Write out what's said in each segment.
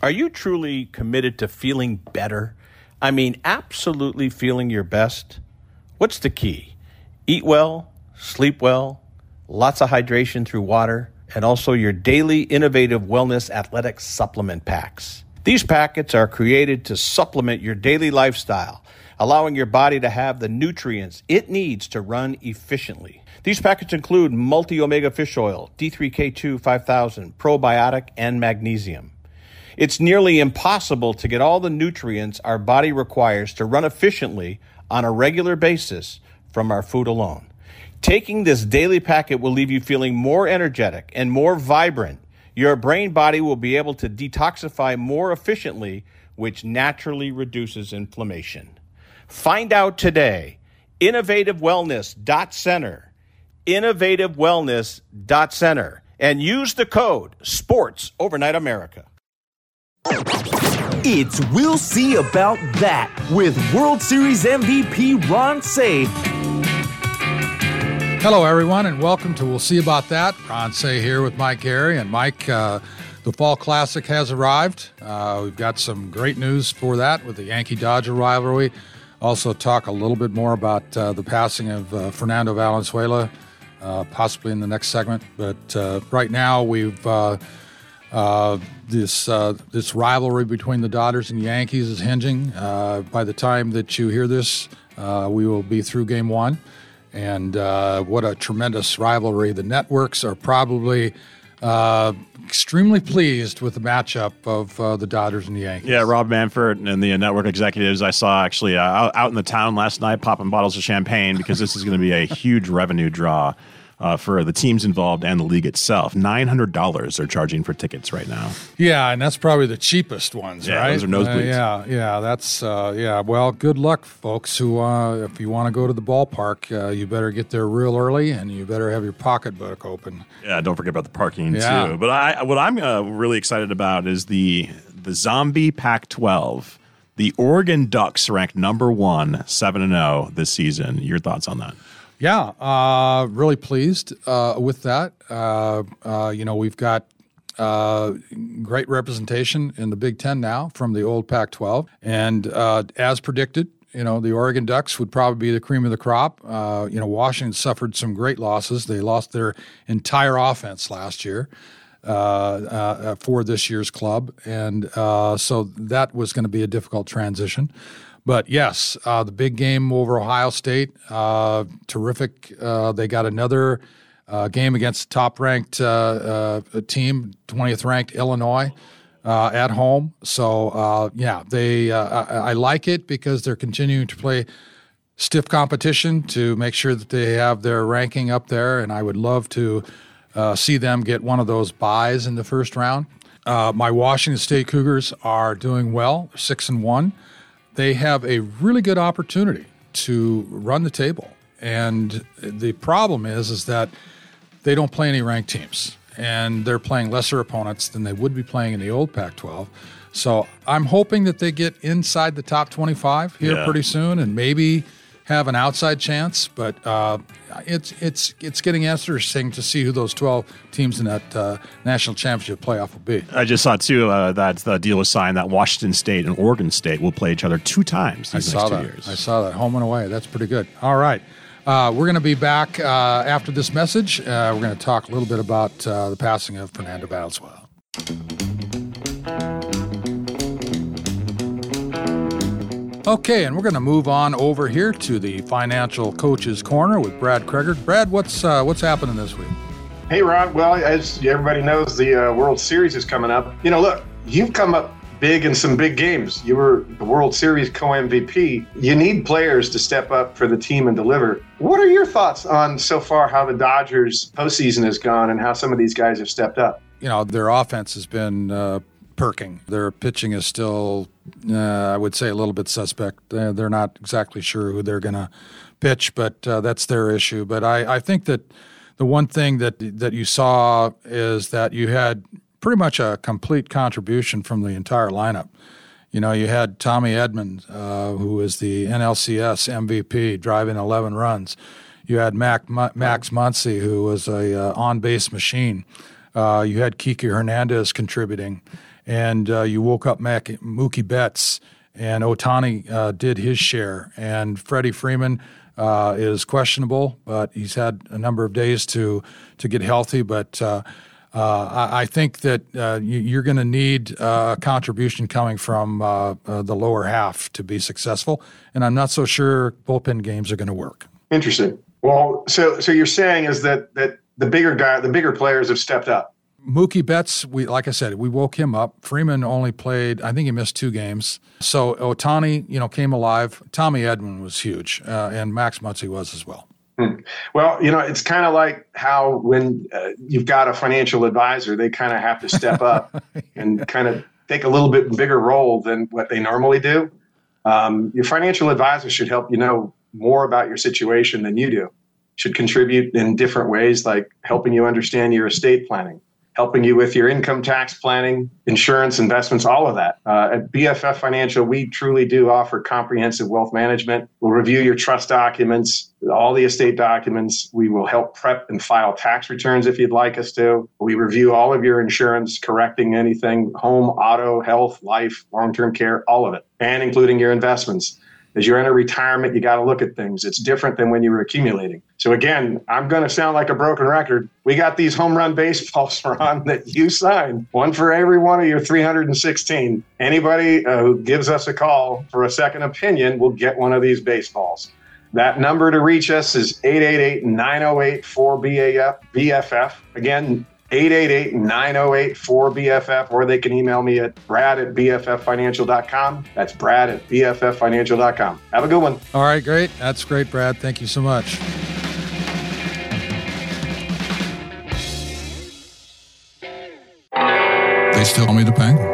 Are you truly committed to feeling better? I mean, absolutely feeling your best? What's the key? Eat well, sleep well, lots of hydration through water, and also your daily innovative wellness athletic supplement packs. These packets are created to supplement your daily lifestyle, allowing your body to have the nutrients it needs to run efficiently. These packets include multi-omega fish oil, D3K2 5000, probiotic, and magnesium. It's nearly impossible to get all the nutrients our body requires to run efficiently on a regular basis from our food alone. Taking this daily packet will leave you feeling more energetic and more vibrant. Your brain body will be able to detoxify more efficiently, which naturally reduces inflammation. Find out today. InnovativeWellness.Center. InnovativeWellness.Center. And use the code SPORTS Overnight America. It's We'll See About That with World Series MVP Ron Cey. Hello, everyone, and welcome to We'll See About That. Ron Cey here with Mike Gary. And Mike, the Fall Classic has arrived. We've got some great news for that with the Yankee-Dodger rivalry. Also talk a little bit more about the passing of Fernando Valenzuela, possibly in the next segment. But right now we've this rivalry between the Dodgers and Yankees is hinging. By the time that you hear this, we will be through Game 1. And what a tremendous rivalry. The networks are probably extremely pleased with the matchup of the Dodgers and the Yankees. Yeah, Rob Manfred and the network executives I saw actually out in the town last night popping bottles of champagne because this is going to be a huge revenue draw for the teams involved and the league itself. $900 they're charging for tickets right now. Yeah, and that's probably the cheapest ones, yeah, right? Those are nosebleeds. That's well, good luck, folks. Who, if you want to go to the ballpark, you better get there real early, and you better have your pocketbook open. Yeah, don't forget about the parking too. But what I'm really excited about is the Zombie Pac-12. The Oregon Ducks ranked number 1, 7-0 this season. Your thoughts on that? Yeah, really pleased with that. We've got great representation in the Big Ten now from the old Pac-12. And as predicted, the Oregon Ducks would probably be the cream of the crop. Washington suffered some great losses. They lost their entire offense last year for this year's club. And so that was going to be a difficult transition. But yes, the big game over Ohio State, terrific. They got another game against the top-ranked team, 20th-ranked Illinois, at home. So, I like it because they're continuing to play stiff competition to make sure that they have their ranking up there, and I would love to see them get one of those byes in the first round. My Washington State Cougars are doing well, 6-1. They have a really good opportunity to run the table. And the problem is that they don't play any ranked teams. And they're playing lesser opponents than they would be playing in the old Pac-12. So I'm hoping that they get inside the top 25 here pretty soon and maybe have an outside chance. But it's getting interesting to see who those 12 teams in that national championship playoff will be. I just saw, too, that the deal was signed that Washington State and Oregon State will play each other 2 times these next 2 years. I saw that. Home and away. That's pretty good. All right. We're going to be back after this message. We're going to talk a little bit about the passing of Fernando Valenzuela. Okay, and we're going to move on over here to the Financial Coaches Corner with Brad Kreger. Brad, what's happening this week? Hey, Ron. Well, as everybody knows, the World Series is coming up. Look, you've come up big in some big games. You were the World Series co-MVP. You need players to step up for the team and deliver. What are your thoughts on so far how the Dodgers postseason has gone and how some of these guys have stepped up? Their offense has been perking. Their pitching is still, I would say, a little bit suspect. They're not exactly sure who they're going to pitch, but that's their issue. But I think that the one thing that you saw is that you had pretty much a complete contribution from the entire lineup. You had Tommy Edman, who is the NLCS MVP, driving 11 runs. You had Max Muncy, who was a on-base machine. You had Kiki Hernandez contributing. and you woke up Mookie Betts, and Ohtani did his share, and Freddie Freeman is questionable, but he's had a number of days to get healthy. But I think that you're going to need a contribution coming from the lower half to be successful, and I'm not so sure bullpen games are going to work. Interesting. Well, so you're saying is that the bigger players have stepped up. Mookie Betts, like I said, we woke him up. Freeman only played, I think he missed 2 games. So Ohtani, came alive. Tommy Edman was huge, and Max Muncy was as well. Well, it's kind of like how when you've got a financial advisor, they kind of have to step up and kind of take a little bit bigger role than what they normally do. Your financial advisor should help you know more about your situation than you do. Should contribute in different ways, like helping you understand your estate planning, helping you with your income tax planning, insurance, investments, all of that. At BFF Financial, we truly do offer comprehensive wealth management. We'll review your trust documents, all the estate documents. We will help prep and file tax returns if you'd like us to. We review all of your insurance, correcting anything, home, auto, health, life, long-term care, all of it, and including your investments. As you're in a retirement, you got to look at things. It's different than when you were accumulating. So again, I'm going to sound like a broken record. We got these home run baseballs, Ron, that you signed, one for every one of your 316. Anybody who gives us a call for a second opinion will get one of these baseballs. That number to reach us is 888-908-4BFF. Again, 888-908-4BFF, or they can email me at brad@bffinancial.com. That's brad@bffinancial.com. Have a good one. All right, great. That's great, Brad. Thank you so much. They still call me the Penguin.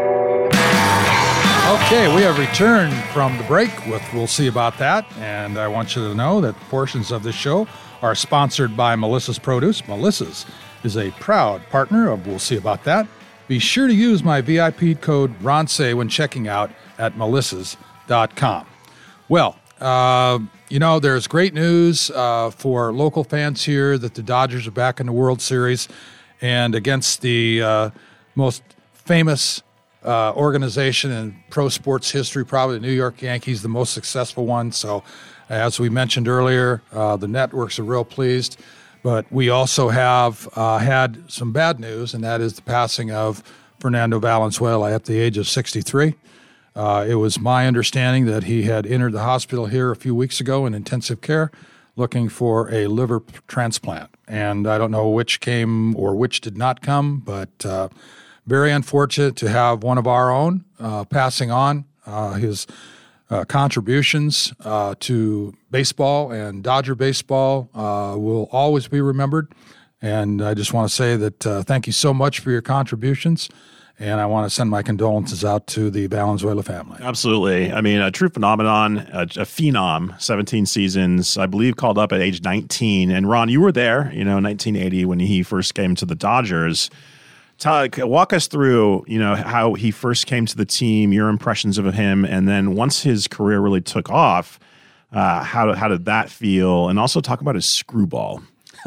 Okay, we have returned from the break with We'll See About That, and I want you to know that portions of this show are sponsored by Melissa's Produce. Melissa's is a proud partner of We'll See About That. Be sure to use my VIP code RONSAY when checking out at melissas.com. Well, there's great news for local fans here that the Dodgers are back in the World Series and against the most famous organization in pro sports history, probably the New York Yankees, the most successful one. So as we mentioned earlier, the networks are real pleased. But we also have had some bad news, and that is the passing of Fernando Valenzuela at the age of 63. It was my understanding that he had entered the hospital here a few weeks ago in intensive care looking for a liver transplant. And I don't know which came or which did not come, but very unfortunate to have one of our own passing on. His contributions to baseball and Dodger baseball will always be remembered. And I just want to say that thank you so much for your contributions. And I want to send my condolences out to the Valenzuela family. Absolutely. I mean, a true phenomenon, a phenom, 17 seasons, I believe called up at age 19. And Ron, you were there, 1980 when he first came to the Dodgers. Walk us through, how he first came to the team, your impressions of him, and then once his career really took off, how did that feel? And also talk about his screwball.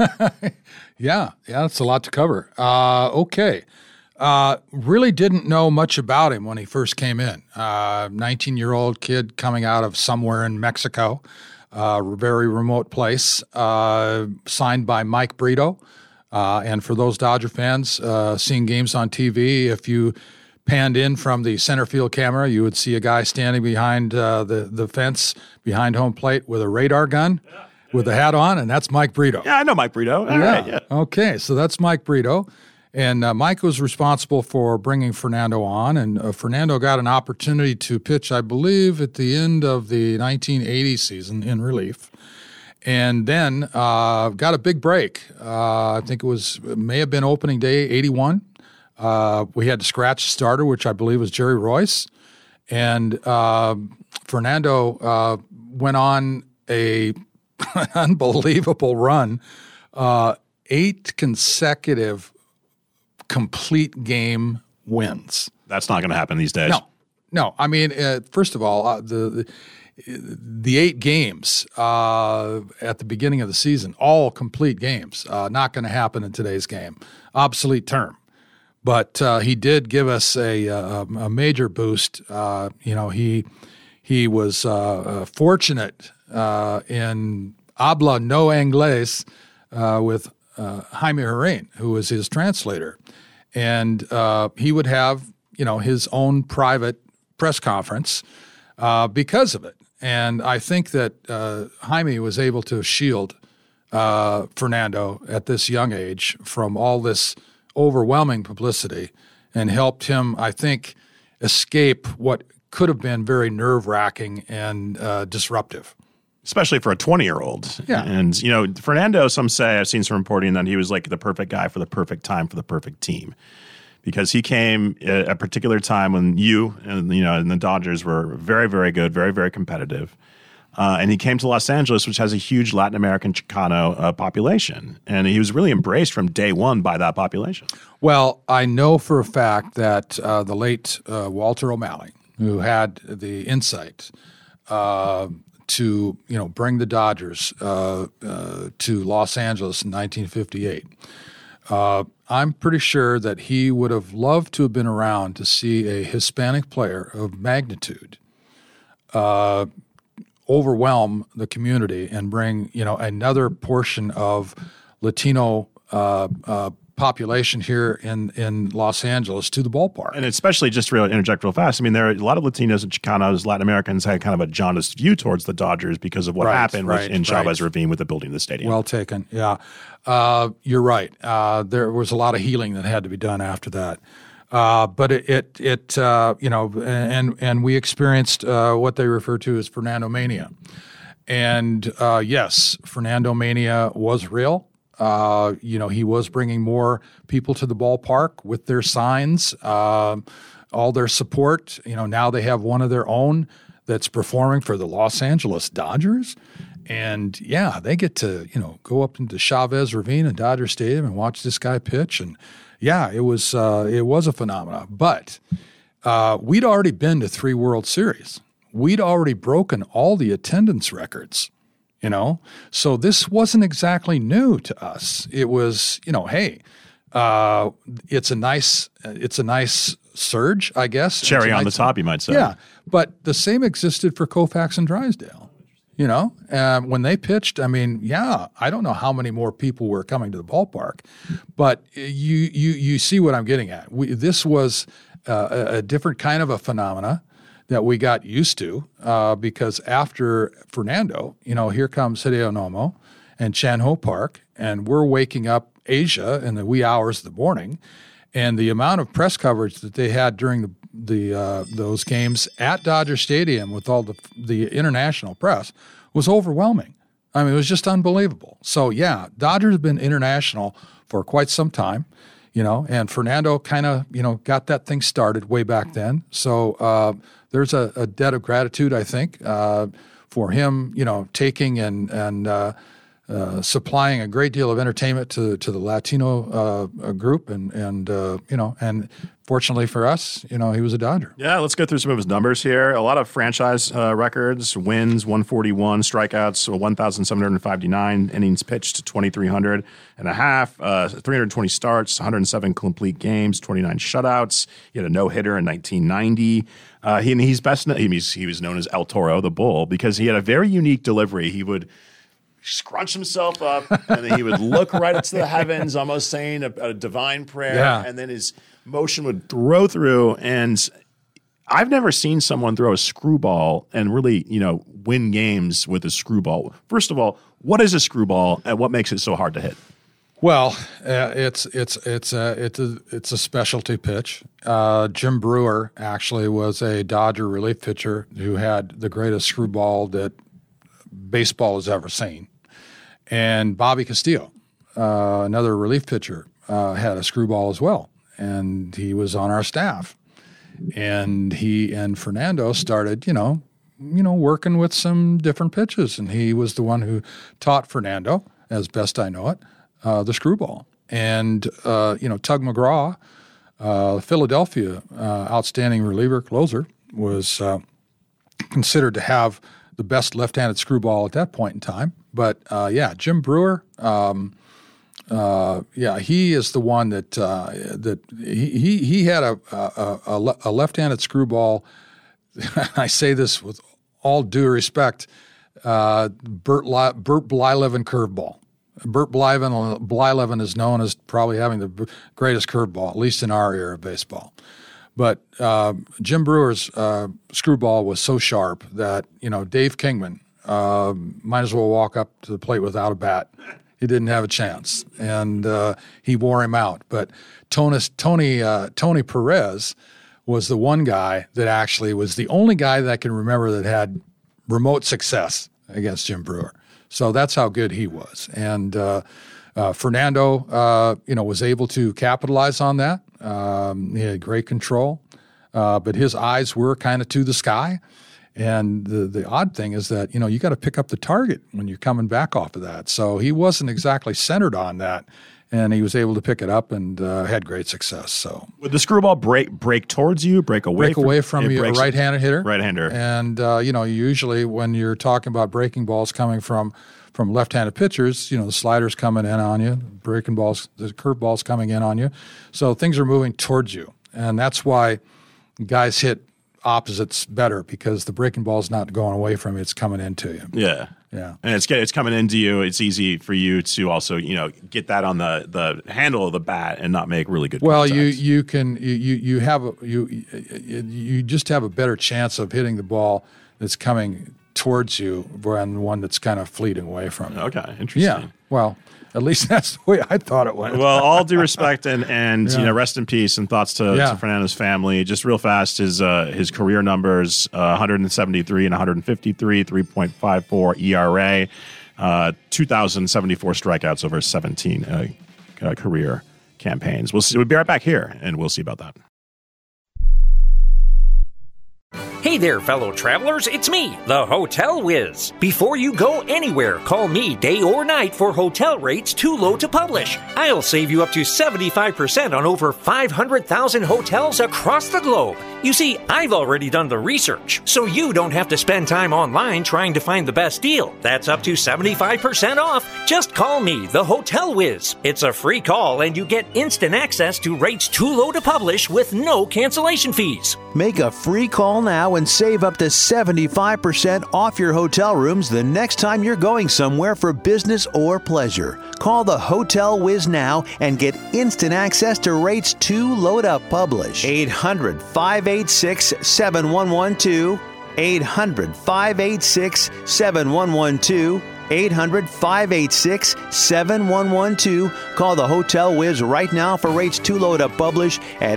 Yeah, that's a lot to cover. Okay. Really didn't know much about him when he first came in. 19-year-old kid coming out of somewhere in Mexico, a very remote place, signed by Mike Brito. And for those Dodger fans seeing games on TV, if you panned in from the center field camera, you would see a guy standing behind the fence behind home plate with a radar gun with a hat on, and that's Mike Brito. Yeah, I know Mike Brito. All right, yeah. Okay, so that's Mike Brito. And Mike was responsible for bringing Fernando on, and Fernando got an opportunity to pitch, I believe, at the end of the 1980 season in relief. And then got a big break. I think it may have been opening day, 81. We had to scratch the starter, which I believe was Jerry Royce. And Fernando went on an unbelievable run, 8 consecutive complete game wins. That's not going to happen these days. No. I mean, first of all, the 8 games at the beginning of the season, all complete games, not going to happen in today's game. Obsolete term. But he did give us a major boost. He was fortunate in habla no inglés with Jaime Herrera, who was his translator. And he would have, his own private press conference because of it. And I think that Jaime was able to shield Fernando at this young age from all this overwhelming publicity and helped him, I think, escape what could have been very nerve-wracking and disruptive. Especially for a 20-year-old. Yeah. And, Fernando, some say, I've seen some reporting that he was like the perfect guy for the perfect time for the perfect team. Because he came at a particular time when you and the Dodgers were very, very good, very, very competitive. And he came to Los Angeles, which has a huge Latin American Chicano population. And he was really embraced from day one by that population. Well, I know for a fact that the late Walter O'Malley, who had the insight to bring the Dodgers to Los Angeles in 1958, I'm pretty sure that he would have loved to have been around to see a Hispanic player of magnitude overwhelm the community and bring another portion of Latino population here in Los Angeles to the ballpark. And especially, just to interject real fast, I mean, there are a lot of Latinos and Chicanos, Latin Americans had kind of a jaundiced view towards the Dodgers because of what happened in Chavez Ravine with the building of the stadium. Well taken, yeah. You're right. There was a lot of healing that had to be done after that. But and we experienced what they refer to as Fernando Mania. And yes, Fernando Mania was real. He was bringing more people to the ballpark with their signs, all their support. Now they have one of their own that's performing for the Los Angeles Dodgers. And, yeah, they get to, go up into Chavez Ravine and Dodger Stadium and watch this guy pitch. And, yeah, it was a phenomenon. But we'd already been to 3 World Series. We'd already broken all the attendance records. So this wasn't exactly new to us. It was, hey, it's a nice surge, I guess. Cherry on the top, you might say. Yeah, but the same existed for Koufax and Drysdale. When they pitched, I mean, yeah, I don't know how many more people were coming to the ballpark, but you see what I'm getting at. This was a different kind of a phenomena that we got used to because after Fernando, here comes Hideo Nomo and Chan Ho Park, and we're waking up Asia in the wee hours of the morning, and the amount of press coverage that they had during those games at Dodger Stadium with all the international press was overwhelming. I mean, it was just unbelievable. So, yeah, Dodgers have been international for quite some time. And Fernando kind of, got that thing started way back then. So there's a debt of gratitude, I think, for him, taking and supplying a great deal of entertainment to the Latino group. And fortunately for us, he was a Dodger. Yeah, let's go through some of his numbers here. A lot of franchise records: wins 141, strikeouts 1,759, innings pitched 2,300 and a half, 320 starts, 107 complete games, 29 shutouts. He had a no-hitter in 1990. He was known as El Toro, the Bull, because he had a very unique delivery. He would scrunch himself up, and then he would look right up to the heavens, almost saying a divine prayer, and then his motion would throw through. And I've never seen someone throw a screwball and really, win games with a screwball. First of all, what is a screwball, and what makes it so hard to hit? Well, it's a specialty pitch. Jim Brewer actually was a Dodger relief pitcher who had the greatest screwball that baseball has ever seen. And Bobby Castillo, another relief pitcher, had a screwball as well, and he was on our staff. And he and Fernando started, working with some different pitches, and he was the one who taught Fernando, as best I know it, the screwball. And Tug McGraw, Philadelphia outstanding reliever closer, was considered to have the best left-handed screwball at that point in time. But, Jim Brewer, he is the one that he had a left-handed screwball. I say this with all due respect, Bert Blyleven curveball. Bert Blyleven is known as probably having the greatest curveball, at least in our era of baseball. But Jim Brewer's screwball was so sharp that, Dave Kingman might as well walk up to the plate without a bat. He didn't have a chance, and he wore him out. But Tony Perez was the one guy that actually was the only guy that I can remember that had remote success against Jim Brewer. So that's how good he was. And Fernando, was able to capitalize on that. He had great control, but his eyes were kind of to the sky. And the odd thing is that, you got to pick up the target when you're coming back off of that. So he wasn't exactly centered on that, and he was able to pick it up and had great success. So would the screwball break towards you, break away from you, a right-handed hitter? Right-hander. And, usually when you're talking about breaking balls coming from left-handed pitchers, the sliders coming in on you, breaking balls, the curve balls coming in on you. So things are moving towards you. And that's why guys hit opposites better, because the breaking ball's not going away from you, it's coming into you. Yeah. And it's coming into you. It's easy for you to also, get that on the handle of the bat and not make really good contact. You just have a better chance of hitting the ball that's coming towards you than one that's kind of fleeting away from you. Okay, interesting. Yeah, well, at least that's the way I thought it went. Well, all due respect and rest in peace and thoughts to Fernando's family. Just real fast, his career numbers: 173 and 153, 3.54 ERA, 2,074 strikeouts over 17 career campaigns. We'll be right back here, and we'll see about that. Hey there, fellow travelers, it's me, the Hotel Whiz. Before you go anywhere, call me day or night for hotel rates too low to publish. I'll save you up to 75% on over 500,000 hotels across the globe. You see, I've already done the research, so you don't have to spend time online trying to find the best deal. That's up to 75% off. Just call me, the Hotel Whiz. It's a free call, and you get instant access to rates too low to publish with no cancellation fees. Make a free call now and save up to 75% off your hotel rooms the next time you're going somewhere for business or pleasure. Call the Hotel Whiz now and get instant access to rates too low to publish. 800-586-7112. 800-586-7112. 800-586-7112. Call the Hotel Whiz right now for rates too low to publish at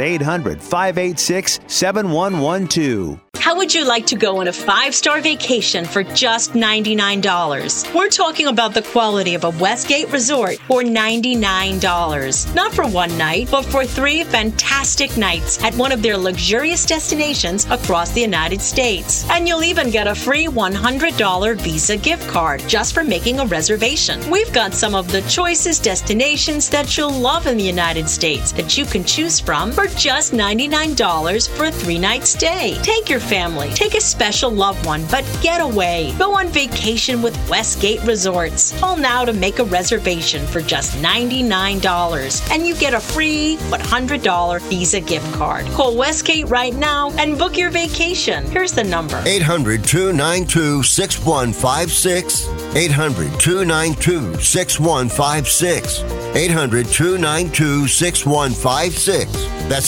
800-586-7112. How would you like to go on a 5-star vacation for just $99? We're talking about the quality of a Westgate resort for $99. Not for one night, but for 3 fantastic nights at one of their luxurious destinations across the United States. And you'll even get a free $100 Visa gift card just for making a reservation. We've got some of the choicest destinations that you'll love in the United States that you can choose from for just $99 for a 3-night stay. Take your family, take a special loved one, but get away. Go on vacation with Westgate Resorts. Call now to make a reservation for just $99, and you get a free $100 Visa gift card. Call Westgate right now and book your vacation. Here's the number: 800-292-6156. 800-292-6156. 800-292-6156. That's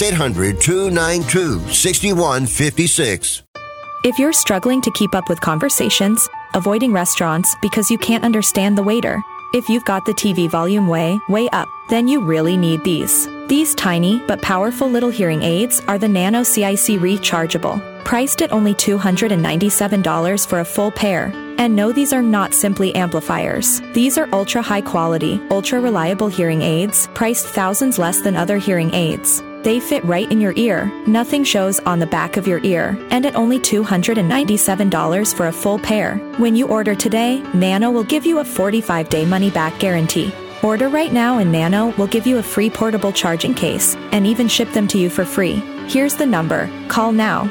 800-292-6156. If you're struggling to keep up with conversations, avoiding restaurants because you can't understand the waiter, if you've got the TV volume way up, then you really need these. These tiny but powerful little hearing aids are the Nano CIC Rechargeable, priced at only $297 for a full pair. And no, these are not simply amplifiers. These are ultra high quality, ultra reliable hearing aids, priced thousands less than other hearing aids. They fit right in your ear, nothing shows on the back of your ear, and at only $297 for a full pair. When you order today, Nano will give you a 45-day money-back guarantee. Order right now and Nano will give you a free portable charging case and even ship them to you for free. Here's the number. Call now.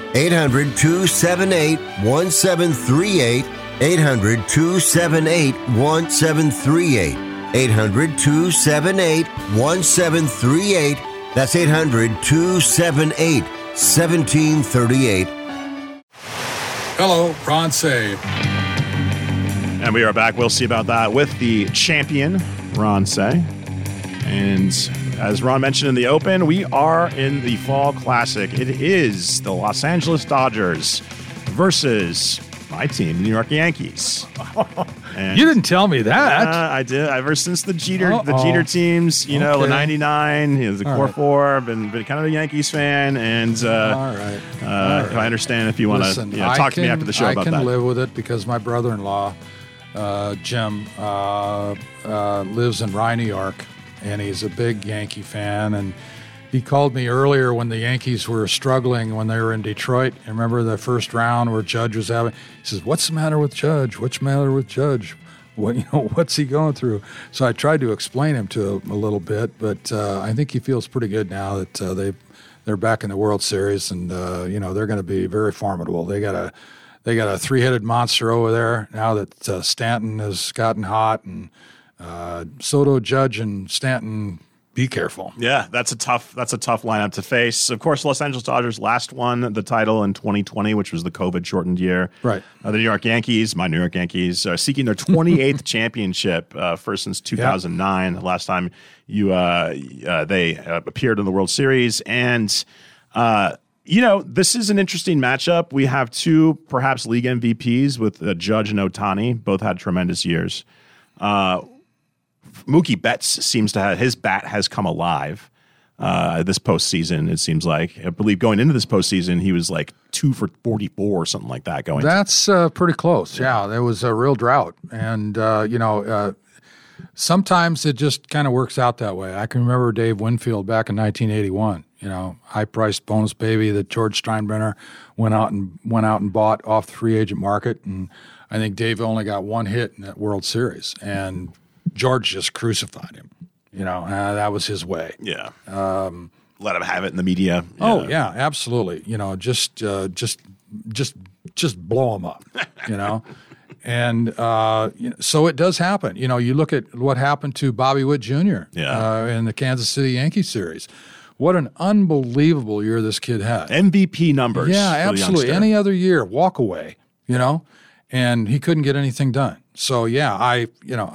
800-278-1738. 800-278-1738. 800-278-1738. That's 800-278-1738. Hello, Ron Say. And we are back. We'll see about that with the champion, Ron Say. And as Ron mentioned in the open, we are in the Fall Classic. It is the Los Angeles Dodgers versus my team, the New York Yankees. And, you didn't tell me that. I did. Ever since the Jeter teams, the 99, the core four, been kind of a Yankees fan. And all right. I understand if you want to talk to me after the show about that. I can live with it because my brother-in-law, Jim, lives in Rye, New York, and he's a big Yankee fan. And he called me earlier when the Yankees were struggling when they were in Detroit. You remember the first round where Judge was having? He says, "What's the matter with Judge? What's the matter with Judge? What's he going through?" So I tried to explain him to him a little bit, but I think he feels pretty good now that they're back in the World Series, and they're going to be very formidable. They got a three-headed monster over there now that Stanton has gotten hot, and Soto, Judge, and Stanton. Be careful. Yeah, that's a tough lineup to face. Of course, Los Angeles Dodgers last won the title in 2020, which was the COVID-shortened year. Right. The New York Yankees, my New York Yankees, are seeking their 28th championship, first since 2009. Yeah. The last time they appeared in the World Series. And, this is an interesting matchup. We have two, perhaps, league MVPs with Judge and Ohtani. Both had tremendous years. Mookie Betts seems to have his bat has come alive this postseason. It seems like, I believe, going into this postseason, he was like 2 for 44 or something like that. That's pretty close. Yeah, there was a real drought, and sometimes it just kind of works out that way. I can remember Dave Winfield back in 1981. High-priced bonus baby that George Steinbrenner went out and bought off the free agent market, and I think Dave only got one hit in that World Series, and George just crucified him. That was his way. Yeah. Let him have it in the media. Oh yeah, absolutely. Just blow him up. And so it does happen. You look at what happened to Bobby Witt Jr. In the Kansas City Yankees series. What an unbelievable year this kid had. MVP numbers. Yeah, absolutely. Any other year, walk away. And he couldn't get anything done. So yeah, I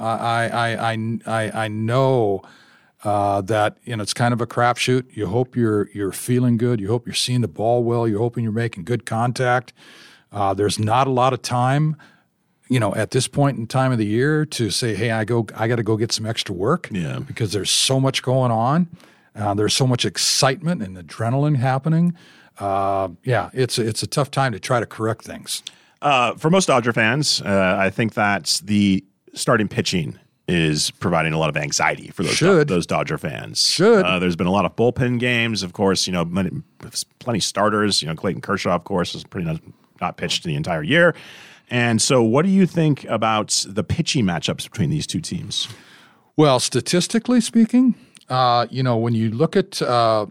know that it's kind of a crapshoot. You hope you're feeling good. You hope you're seeing the ball well. You're hoping you're making good contact. There's not a lot of time, at this point in time of the year to say, hey, I got to go get some extra work. Yeah. Because there's so much going on. There's so much excitement and adrenaline happening. It's a tough time to try to correct things. For most Dodger fans, I think that the starting pitching is providing a lot of anxiety for those Dodger fans. There's been a lot of bullpen games, of course. Plenty starters. Clayton Kershaw, of course, is pretty not pitched the entire year. And so, what do you think about the pitching matchups between these two teams? Well, statistically speaking, when you look at all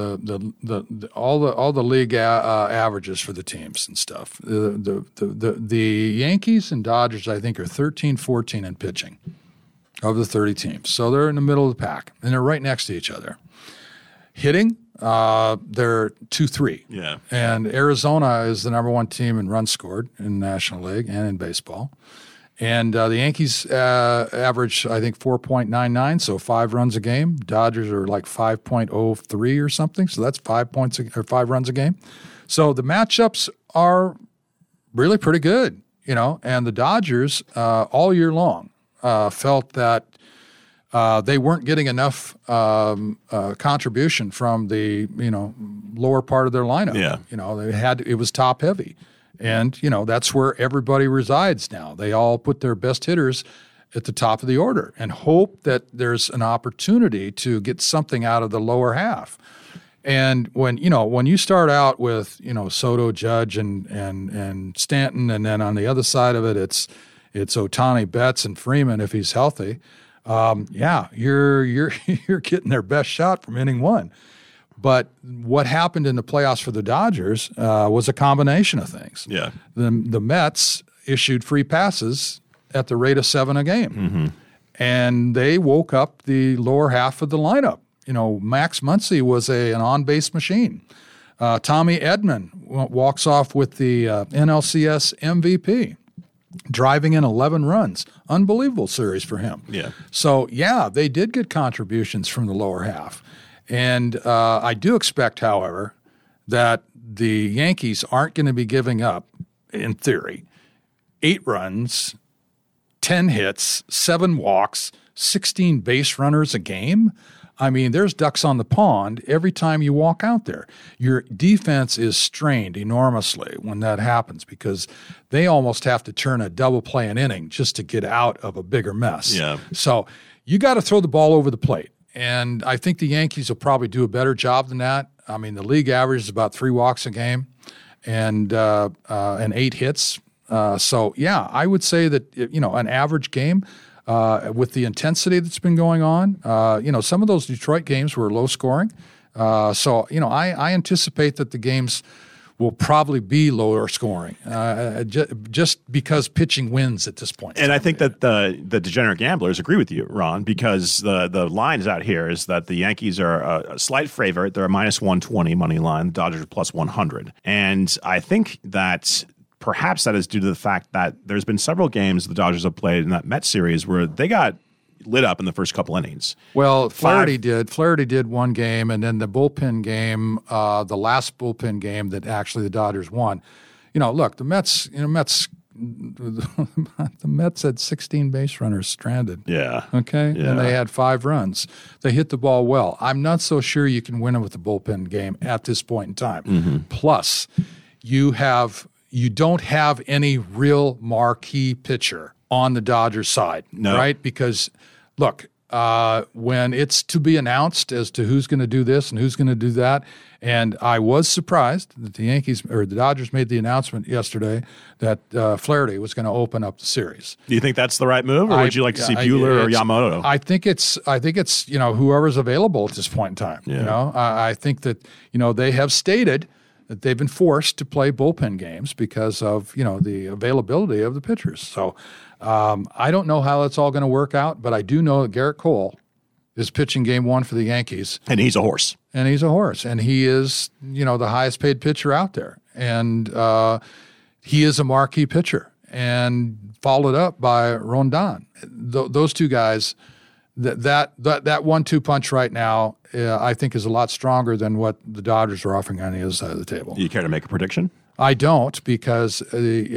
the league averages for the teams and stuff, the Yankees and Dodgers, I think, are 13-14 in pitching of the 30 teams. So they're in the middle of the pack, and they're right next to each other. Hitting, they're 2-3. Yeah. And Arizona is the number one team in runs scored in the National League and in baseball. And the Yankees average, I think, 4.99, so 5 runs a game. Dodgers are like 5.03 or something, so that's 5 runs a game. So the matchups are really pretty good, And the Dodgers all year long felt that they weren't getting enough contribution from the lower part of their lineup. Yeah. It was top heavy. And, that's where everybody resides now. They all put their best hitters at the top of the order and hope that there's an opportunity to get something out of the lower half. And when you start out with, Soto, Judge, and Stanton, and then on the other side of it, it's Ohtani, Betts, and Freeman if he's healthy, you're getting their best shot from inning one. But what happened in the playoffs for the Dodgers was a combination of things. Yeah. The Mets issued free passes at the rate of 7 a game. Mm-hmm. and they woke up the lower half of the lineup. Max Muncy was an on-base machine. Tommy Edman walks off with the NLCS MVP, driving in 11 runs. Unbelievable series for him. Yeah. So, they did get contributions from the lower half. And I do expect, however, that the Yankees aren't going to be giving up, in theory, 8 runs, 10 hits, 7 walks, 16 base runners a game. I mean, there's ducks on the pond every time you walk out there. Your defense is strained enormously when that happens because they almost have to turn a double play an inning just to get out of a bigger mess. Yeah. So you got to throw the ball over the plate. And I think the Yankees will probably do a better job than that. I mean, the league average is about 3 walks a game and 8 hits. I would say that, an average game with the intensity that's been going on, some of those Detroit games were low scoring. I anticipate that the games will probably be lower scoring just because pitching wins at this point. And I think that the degenerate gamblers agree with you, Ron, because the line is out here is that the Yankees are a slight favorite. They're a minus 120 money line. The Dodgers are plus 100. And I think that perhaps that is due to the fact that there's been several games the Dodgers have played in that Mets series where they got lit up in the first couple innings. Well, Flaherty did one game, and then the bullpen game, the last bullpen game that actually the Dodgers won. Look, the Mets had 16 base runners stranded. Yeah. Okay? Yeah. And they had 5 runs. They hit the ball well. I'm not so sure you can win it with the bullpen game at this point in time. Mm-hmm. Plus, you don't have any real marquee pitcher on the Dodgers side, right? Because, look, when it's to be announced as to who's going to do this and who's going to do that, and I was surprised that the Dodgers made the announcement yesterday that Flaherty was going to open up the series. Do you think that's the right move, or would you like to see Buehler or Yamamoto? I think it's whoever's available at this point in time. Yeah. I think that they have stated that they've been forced to play bullpen games because of the availability of the pitchers. So I don't know how that's all going to work out, but I do know that Garrett Cole is pitching game 1 for the Yankees. And he's a horse. And he is the highest paid pitcher out there. And he is a marquee pitcher. And followed up by Rondon. Those two guys, that 1-2 punch right now, I think is a lot stronger than what the Dodgers are offering on the other side of the table. Do you care to make a prediction? I don't, because we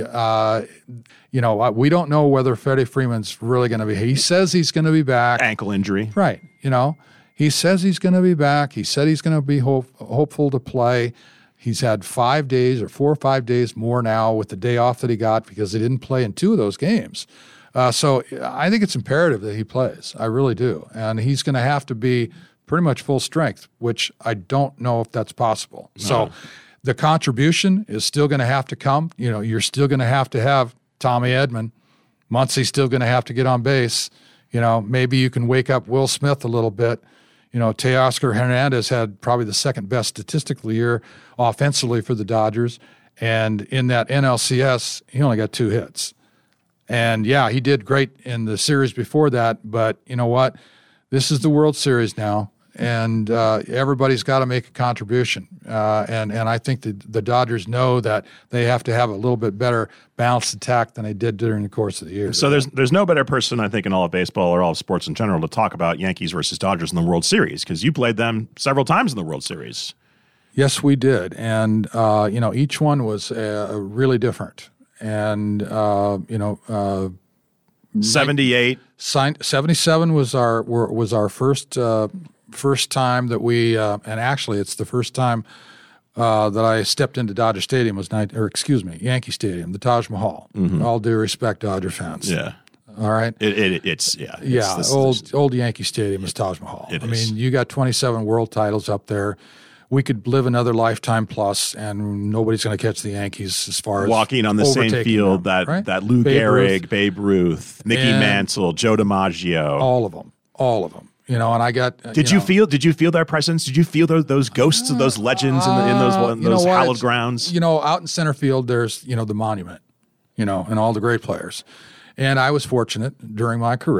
don't know whether Freddie Freeman's really going to be. He says he's going to be back. Ankle injury. Right. He says he's going to be back. He said he's going to be hopeful to play. He's had 5 days or 4 or 5 days more now with the day off that he got because he didn't play in 2 of those games. So I think it's imperative that he plays. I really do. And he's going to have to be pretty much full strength, which I don't know if that's possible. No. So the contribution is still going to have to come. You're still going to have Tommy Edman. Muncy's still going to have to get on base. Maybe you can wake up Will Smith a little bit. Teoscar Hernandez had probably the second best statistical year offensively for the Dodgers. And in that NLCS, he only got 2 hits. And, he did great in the series before that. But you know what? This is the World Series now. And everybody's got to make a contribution. And I think the Dodgers know that they have to have a little bit better balanced attack than they did during the course of the year. So there's no better person, I think, in all of baseball or all of sports in general to talk about Yankees versus Dodgers in the World Series, because you played them several times in the World Series. Yes, we did. And, each one was really different. And, 78. 77 was our first time that we, and actually it's the first time that I stepped into Dodger Stadium Yankee Stadium, the Taj Mahal. Mm-hmm. All due respect, Dodger fans. Yeah. All right. It's old Yankee Stadium is Taj Mahal. You got 27 world titles up there. We could live another lifetime plus, and nobody's going to catch the Yankees as far as walking on the same field them, right? that Lou Gehrig, Babe Ruth, Mickey Mantle, Joe DiMaggio, all of them. And I got. Did you feel their presence? Did you feel those ghosts of those legends in those hallowed grounds? Out in center field, there's the monument, and all the great players. And I was fortunate during my career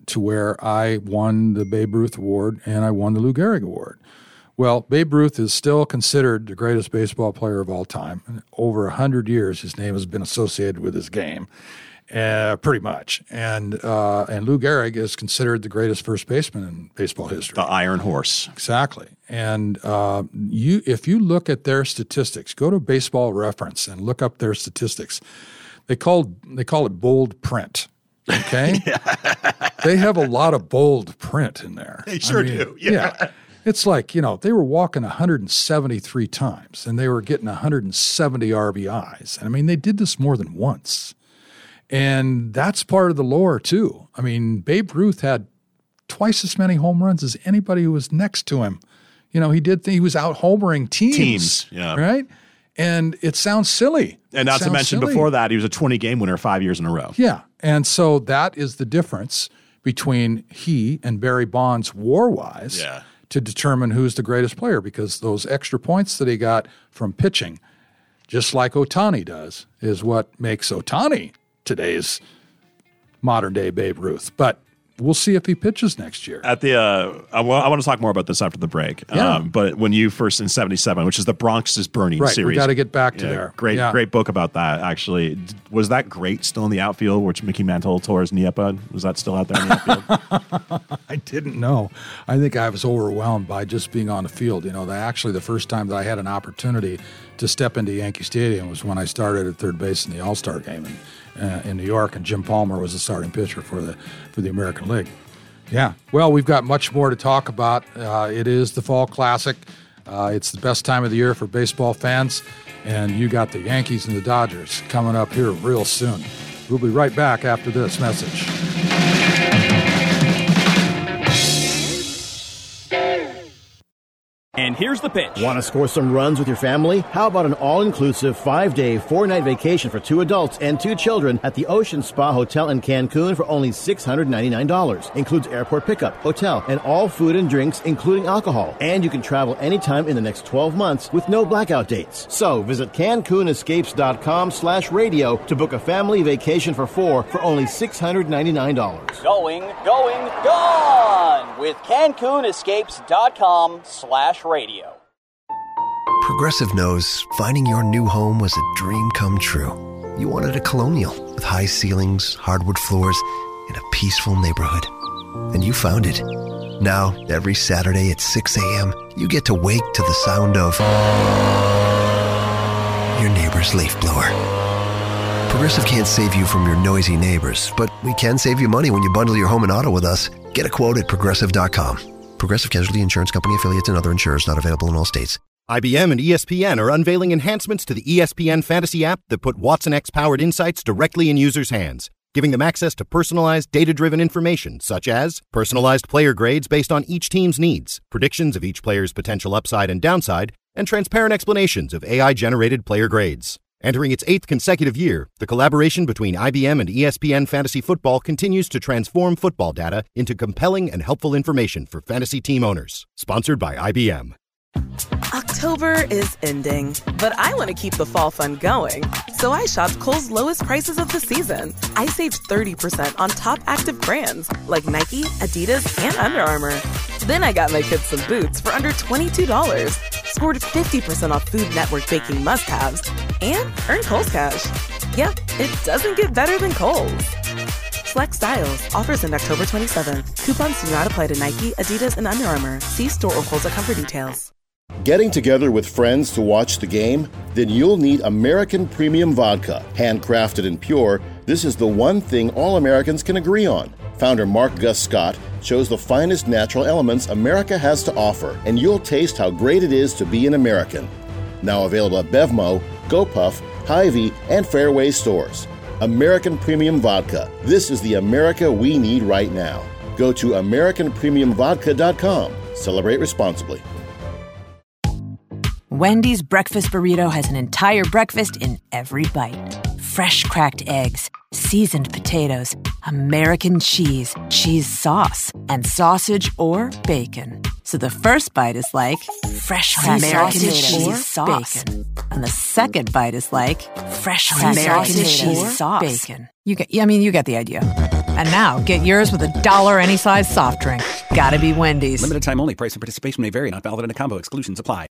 to where I won the Babe Ruth Award and I won the Lou Gehrig Award. Well, Babe Ruth is still considered the greatest baseball player of all time. And over 100 years, his name has been associated with his game, pretty much. And Lou Gehrig is considered the greatest first baseman in baseball history. The Iron Horse. Exactly. And if you look at their statistics, go to Baseball Reference and look up their statistics. They call it bold print. Okay? They have a lot of bold print in there. They sure do. Yeah. It's like, they were walking 173 times and they were getting 170 RBIs. And I mean, they did this more than once. And that's part of the lore too. I mean, Babe Ruth had twice as many home runs as anybody who was next to him. He was out homering teams. Yeah. Right? And it sounds silly. And not to mention before that, he was a 20-game winner 5 years in a row. Yeah. And so that is the difference between he and Barry Bonds war-wise to determine who's the greatest player, because those extra points that he got from pitching, just like Ohtani does, is what makes Ohtani today's modern-day Babe Ruth. But we'll see if he pitches next year. At the, I want to talk more about this after the break. Yeah. But when you first in '77, which is the Bronx is Burning series, we got to get back to there. Great book about that. Actually, was that great still in the outfield, which Mickey Mantle tore his knee up on? Was that still out there in the outfield? I didn't know. I think I was overwhelmed by just being on the field. The first time that I had an opportunity to step into Yankee Stadium was when I started at third base in the All-Star game in New York, and Jim Palmer was the starting pitcher for the American League. Yeah. Well, we've got much more to talk about. It is the Fall Classic. It's the best time of the year for baseball fans, and you got the Yankees and the Dodgers coming up here real soon. We'll be right back after this message. And here's the pitch. Want to score some runs with your family? How about an all-inclusive 5-day, 4-night vacation for 2 adults and 2 children at the Ocean Spa Hotel in Cancun for only $699. Includes airport pickup, hotel, and all food and drinks, including alcohol. And you can travel anytime in the next 12 months with no blackout dates. So visit CancunEscapes.com/radio to book a family vacation for 4 for only $699. Going, gone with CancunEscapes.com/radio. Progressive knows finding your new home was a dream come true. You wanted a Colonial with high ceilings, hardwood floors, and a peaceful neighborhood. And you found it. Now, every Saturday at 6 a.m., you get to wake to the sound of your neighbor's leaf blower. Progressive can't save you from your noisy neighbors, but we can save you money when you bundle your home and auto with us. Get a quote at Progressive.com. Progressive Casualty Insurance Company, affiliates, and other insurers not available in all states. IBM and ESPN are unveiling enhancements to the ESPN Fantasy app that put Watson X-powered insights directly in users' hands, giving them access to personalized, data-driven information such as personalized player grades based on each team's needs, predictions of each player's potential upside and downside, and transparent explanations of AI-generated player grades. Entering its 8th consecutive year, the collaboration between IBM and ESPN Fantasy Football continues to transform football data into compelling and helpful information for fantasy team owners. Sponsored by IBM. October is ending, but I want to keep the fall fun going. So I shopped Kohl's lowest prices of the season. I saved 30% on top active brands like Nike, Adidas, and Under Armour. Then I got my kids some boots for under $22. Scored 50% off Food Network baking must-haves, and earned Kohl's Cash. Yeah, it doesn't get better than Kohl's. Flex styles. Offers end October 27th. Coupons do not apply to Nike, Adidas, and Under Armour. See store or Kohl's.com for details. Getting together with friends to watch the game? Then you'll need American Premium Vodka. Handcrafted and pure, this is the one thing all Americans can agree on. Founder Mark Gus Scott chose the finest natural elements America has to offer, and you'll taste how great it is to be an American. Now available at Bevmo, GoPuff, Hy-Vee, and Fairway stores. American Premium Vodka. This is the America we need right now. Go to AmericanPremiumVodka.com. Celebrate responsibly. Wendy's breakfast burrito has an entire breakfast in every bite. Fresh cracked eggs, seasoned potatoes, American cheese, cheese sauce, and sausage or bacon. So the first bite is like fresh American cheese sauce. Bacon. And the second bite is like fresh American cheese sauce. Bacon. You get the idea. And now, get yours with $1 any size soft drink. Gotta be Wendy's. Limited time only. Price and participation may vary. Not valid in a combo. Exclusions apply.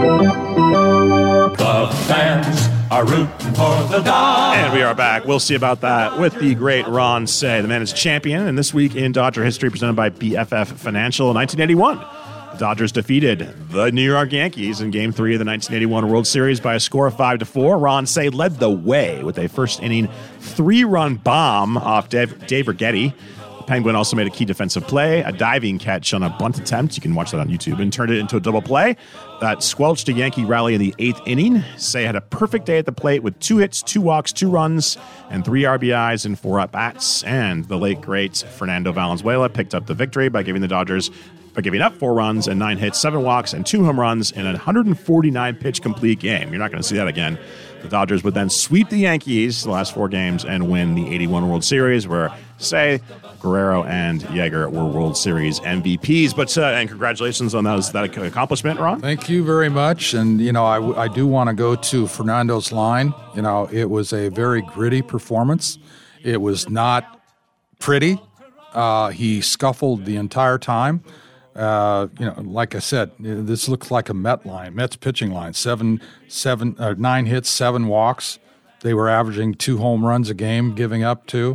The fans are rooting for the Dodgers. And we are back. We'll see about that with the great Ron Cey. The man is champion. And this week in Dodger history, presented by BFF Financial, 1981. The Dodgers defeated the New York Yankees in Game 3 of the 1981 World Series by a score of 5-4. Ron Cey led the way with a first-inning 3-run bomb off Dave Righetti. The Penguin also made a key defensive play, a diving catch on a bunt attempt. You can watch that on YouTube, and turned it into a double play that squelched a Yankee rally in the 8th inning. Cey had a perfect day at the plate with 2 hits, 2 walks, 2 runs, and 3 RBIs in 4 at-bats. And the late, great Fernando Valenzuela picked up the victory by giving up 4 runs and 9 hits, 7 walks, and 2 home runs in a 149-pitch complete game. You're not going to see that again. The Dodgers would then sweep the Yankees the last 4 games and win the 81 World Series, where Cey, Guerrero, and Yeager were World Series MVPs. But and congratulations on that accomplishment, Ron. Thank you very much. And, I do want to go to Fernando's line. It was a very gritty performance. It was not pretty. He scuffled the entire time. Like I said, this looks like a Mets pitching line. 9 hits, 7 walks. They were averaging 2 home runs a game, giving up 2.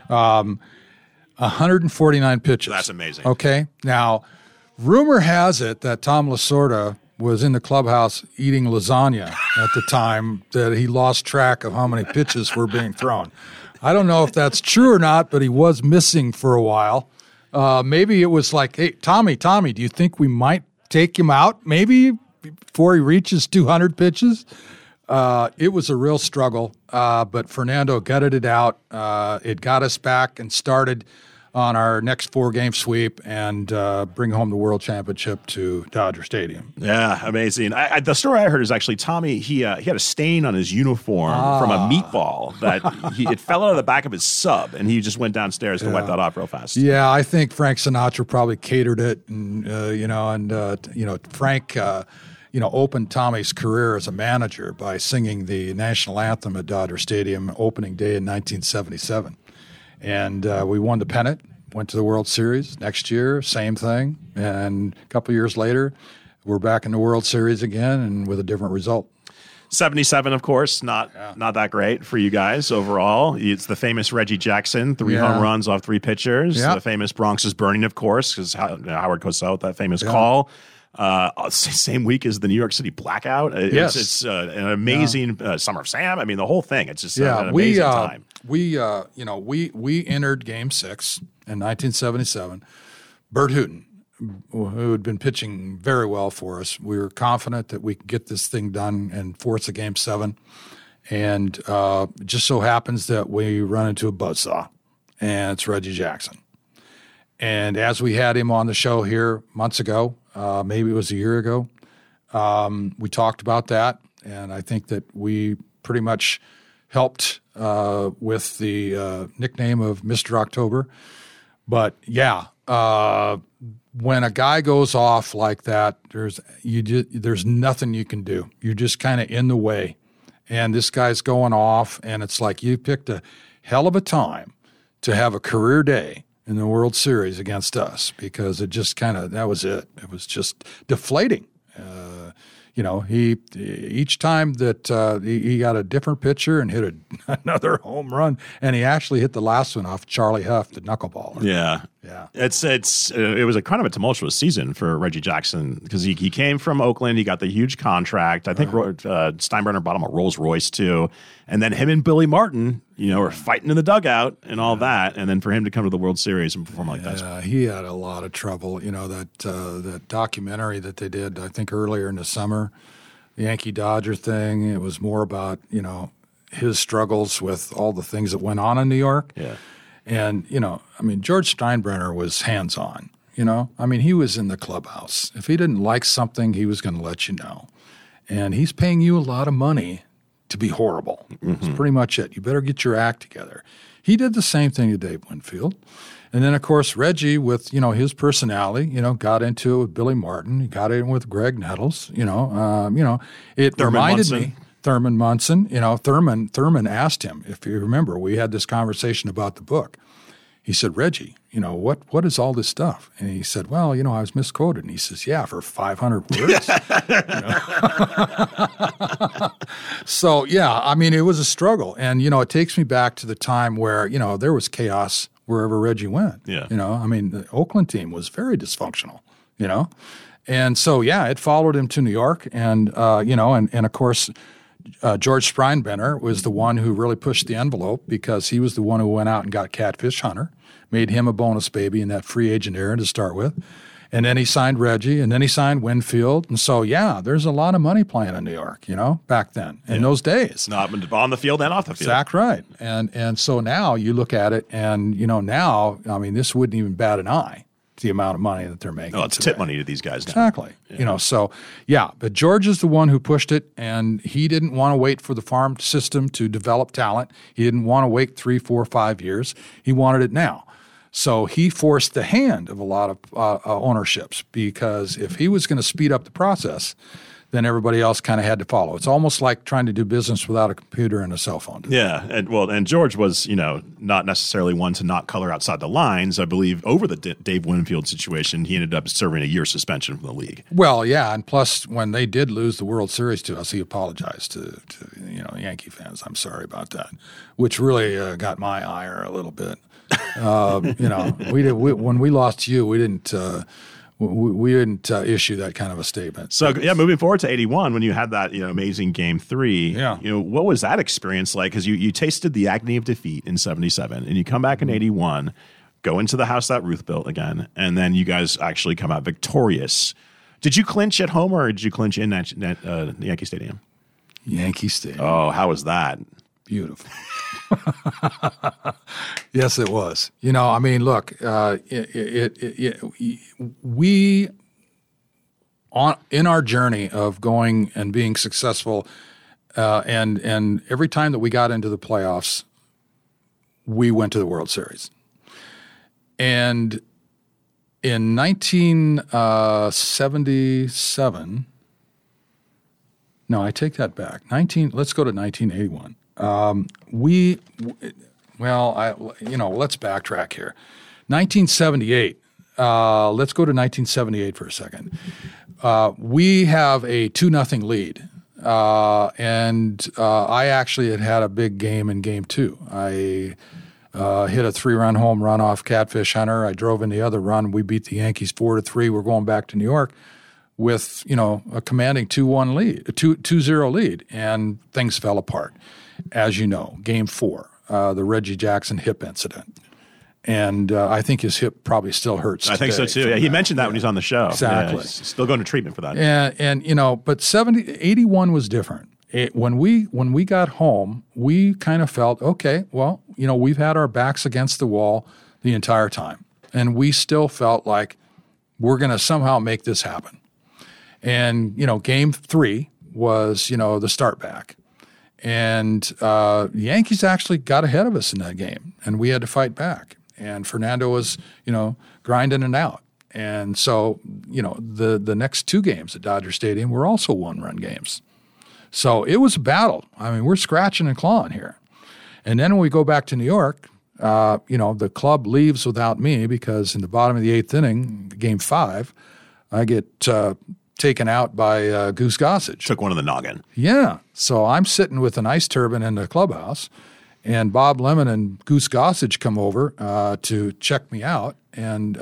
149 pitches. That's amazing. Okay. Now, rumor has it that Tom Lasorda was in the clubhouse eating lasagna at the time that he lost track of how many pitches were being thrown. I don't know if that's true or not, but he was missing for a while. Maybe it was like, hey, Tommy, do you think we might take him out maybe before he reaches 200 pitches? It was a real struggle, but Fernando gutted it out. It got us back and started on our next 4-game sweep and bring home the World Championship to Dodger Stadium. Yeah, amazing. The story I heard is actually Tommy, he had a stain on his uniform from a meatball that it fell out of the back of his sub, and he just went downstairs to wipe that off real fast. Yeah, I think Frank Sinatra probably catered it, and Frank opened Tommy's career as a manager by singing the national anthem at Dodger Stadium opening day in 1977. And we won the pennant, went to the World Series. Next year, same thing. And a couple years later, we're back in the World Series again and with a different result. 77, of course, not that great for you guys overall. It's the famous Reggie Jackson, 3 home runs off 3 pitchers. The famous Bronx is burning, of course, because Howard Cosell, that famous call. Same week as the New York City blackout. It's an amazing Summer of Sam. I mean, the whole thing. It's just an amazing time. We entered Game 6 in 1977. Bert Hooton, who had been pitching very well for us, we were confident that we could get this thing done and force a Game 7. And it just so happens that we run into a buzzsaw, and it's Reggie Jackson. And as we had him on the show here months ago, maybe it was a year ago, we talked about that, and I think that we pretty much helped with the nickname of Mr. October. But when a guy goes off like that, there's nothing you can do. You're just kind of in the way, and this guy's going off, and it's like you picked a hell of a time to have a career day in the World Series against us, because it just that was it. It was just deflating. Each time that he got a different pitcher and hit another home run, and he actually hit the last one off Charlie Huff, the knuckleballer. Yeah. It was a kind of a tumultuous season for Reggie Jackson because he came from Oakland. He got the huge contract. I think Steinbrenner bought him a Rolls Royce too, and then him and Billy Martin, were fighting in the dugout and all that, and then for him to come to the World Series and perform like that. He had a lot of trouble. That documentary that they did, I think earlier in the summer, the Yankee Dodger thing. It was more about his struggles with all the things that went on in New York. Yeah. And, George Steinbrenner was hands-on, he was in the clubhouse. If he didn't like something, he was going to let you know. And he's paying you a lot of money to be horrible. Mm-hmm. That's pretty much it. You better get your act together. He did the same thing to Dave Winfield. And then, of course, Reggie, with, his personality, got into it with Billy Martin. He got in with Greg Nettles, it reminded me. Thurman Munson, Thurman asked him, if you remember, we had this conversation about the book. he said, Reggie, what is all this stuff? And he said, well, I was misquoted. And he says, yeah, for 500 words. So, yeah, I mean, it was a struggle. And, it takes me back to the time where, there was chaos wherever Reggie went. Yeah. I mean, the Oakland team was very dysfunctional, And so, yeah, it followed him to New York. And, and of course, George Sprinebenner was the one who really pushed the envelope because he was the one who went out and got Catfish Hunter, made him a bonus baby in that free agent era to start with. And then he signed Reggie, and then he signed Winfield. And so, yeah, there's a lot of money playing in New York, back then, in those days. Not on the field and off the field. Exactly right. And so now you look at it, and, now, I mean, this wouldn't even bat an eye, the amount of money that they're making. Oh, it's today. tip money to these guys now. Exactly. Yeah. So, yeah, but George is the one who pushed it, and he didn't want to wait for the farm system to develop talent. He didn't want to wait 3, 4, 5 years. He wanted it now. So he forced the hand of a lot of ownerships because if he was going to speed up the process, then everybody else kind of had to follow. It's almost like trying to do business without a computer and a cell phone. Yeah, and George was, not necessarily one to not color outside the lines. I believe over the Dave Winfield situation, he ended up serving a year suspension from the league. Well, yeah, and plus when they did lose the World Series to us, he apologized to Yankee fans. I'm sorry about that, which really got my ire a little bit. When we lost to you, we didn't issue that kind of a statement. So, yeah, moving forward to 81, when you had that amazing Game 3, what was that experience like? Because you tasted the agony of defeat in 77, and you come back in 81, go into the house that Ruth built again, and then you guys actually come out victorious. Did you clinch at home, or did you clinch in Yankee Stadium? Yankee Stadium. Oh, how was that? Beautiful. Yes, it was. Look, we in our journey of going and being successful, and every time that we got into the playoffs, we went to the World Series. And in 1977, no, I take that back. Let's go to 1981. Let's backtrack here. 1978. Let's go to 1978 for a second. We have a 2-0 lead, and I actually had a big game in Game 2. I hit a 3-run home run off Catfish Hunter. I drove in the other run. We beat the Yankees 4-3. We're going back to New York with a commanding 2-1 lead, 2-0 lead, and things fell apart. As you know, Game 4, the Reggie Jackson hip incident. And I think his hip probably still hurts today. I think so, too. Yeah, he mentioned that when he's on the show. Exactly. Yeah, he's still going to treatment for that. But 81 was different. When we got home, we kind of felt, okay, well, we've had our backs against the wall the entire time. And we still felt like we're going to somehow make this happen. And, Game 3 was, the start back. And the Yankees actually got ahead of us in that game, and we had to fight back. And Fernando was, grinding it out. And so, the next 2 games at Dodger Stadium were also 1-run games. So it was a battle. I mean, we're scratching and clawing here. And then when we go back to New York, the club leaves without me because in the bottom of the 8th inning, Game 5, I get taken out by Goose Gossage. Took one in the noggin. Yeah. So I'm sitting with an ice turbine in the clubhouse, and Bob Lemon and Goose Gossage come over to check me out. And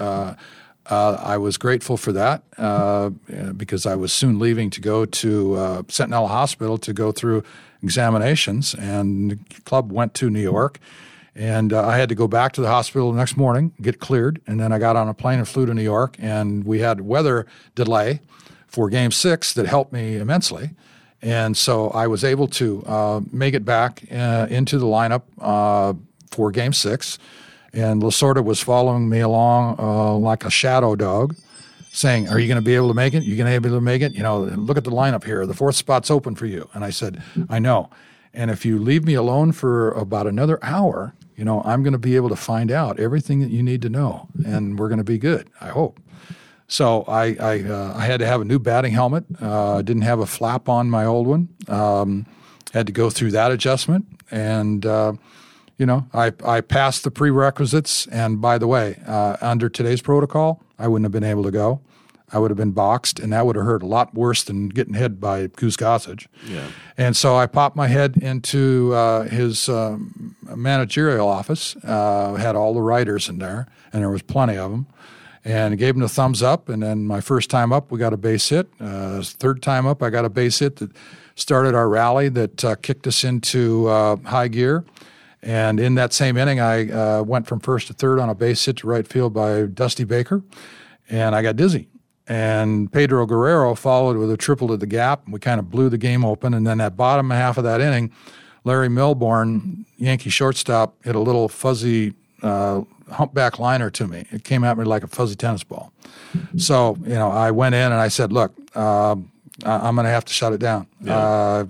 I was grateful for that because I was soon leaving to go to Sentinella Hospital to go through examinations. And the club went to New York. And I had to go back to the hospital the next morning, get cleared. And then I got on a plane and flew to New York. And we had weather delay for Game 6 that helped me immensely. And so I was able to make it back into the lineup for Game 6. And Lasorda was following me along like a shadow dog, saying, are you going to be able to make it? You going to be able to make it? Look at the lineup here. The 4th spot's open for you. And I said, I know. And if you leave me alone for about another hour, I'm going to be able to find out everything that you need to know. And we're going to be good, I hope. So I had to have a new batting helmet. Didn't have a flap on my old one. Had to go through that adjustment. And, You know, I passed the prerequisites, and by the way, under today's protocol, I wouldn't have been able to go. I would have been boxed, and that would have hurt a lot worse than getting hit by Goose Gossage. Yeah. And so I popped my head into his managerial office, had all the writers in there, and there was plenty of them, and gave him the thumbs up. And then my first time up, we got a base hit. Third time up, I got a base hit that started our rally that kicked us into high gear. And in that same inning, I went from first to third on a base hit to right field by Dusty Baker, and I got dizzy. And Pedro Guerrero followed with a triple to the gap. We kind of blew the game open. And then that bottom half of that inning, Larry Milbourne, Yankee shortstop, hit a little fuzzy humpback liner to me. It came at me like a fuzzy tennis ball. So, you know, I went in and I said, look, I'm going to have to shut it down. Yeah.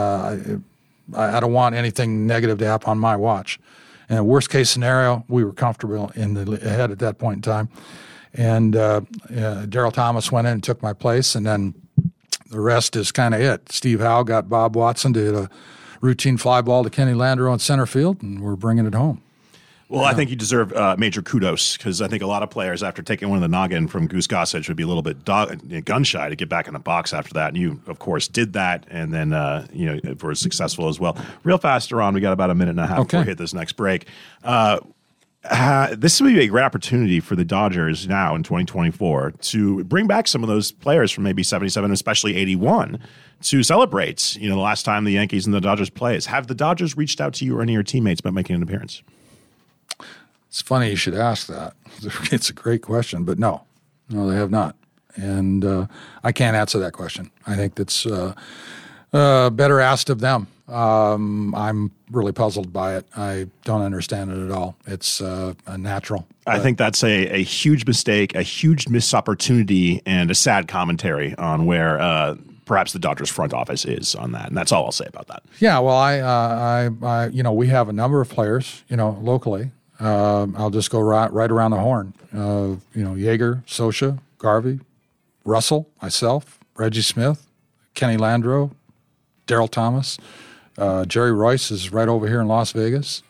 I don't want anything negative to happen on my watch. And worst case scenario, we were comfortable in the head at that point in time. And Daryl Thomas went in and took my place, and then the rest is kind of it. Steve Howe got Bob Watson to hit a routine fly ball to Kenny Landreau in center field, and we're bringing it home. Well, I think you deserve major kudos, because I think a lot of players, after taking one of the noggin from Goose Gossage, would be a little bit gun-shy to get back in the box after that. And you, of course, did that, and then were successful as well. Real fast, Ron, we got about a minute and a half before we hit this next break. This would be a great opportunity for the Dodgers now in 2024 to bring back some of those players from maybe 77, especially 81, to celebrate, the last time the Yankees and the Dodgers plays. Have the Dodgers reached out to you or any of your teammates about making an appearance? It's funny you should ask that. It's a great question, but no, they have not. And I can't answer that question. I think that's better asked of them. I'm really puzzled by it. I don't understand it at all. It's a natural. I think that's a huge mistake, a huge missed opportunity, and a sad commentary on where perhaps the Dodgers front office is on that. And that's all I'll say about that. Yeah, well, I we have a number of players, locally. I'll just go right around the horn. Yeager, Scioscia, Garvey, Russell, myself, Reggie Smith, Kenny Landreau, Daryl Thomas. Jerry Royce is right over here in Las Vegas.